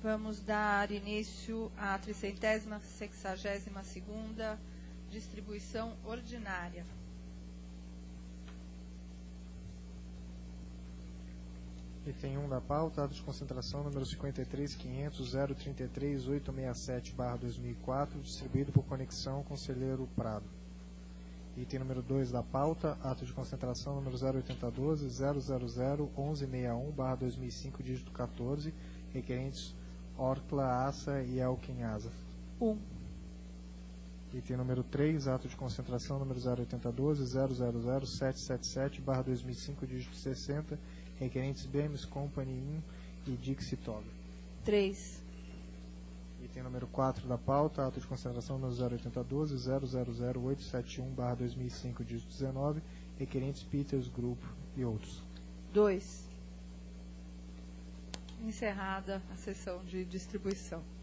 Vamos dar início à 362ª distribuição ordinária. Item 1 da pauta, ato de concentração número 53.500.033.867/2004, distribuído por conexão Conselheiro Prado. Item número 2 da pauta, ato de concentração número 0812.000.1161/2005, dígito 14, requerentes Orcla, Assa e Elkin Asa. 1. Item número 3, ato de concentração número 0812.000.777/2005, dígito 60, requerentes Bemis Company In e Dixie Toga. 3. Item número 4 da pauta, ato de concentração número 0812.000.871/2005, dígito 19, requerentes Peters Group e outros. 2. Encerrada a sessão de distribuição.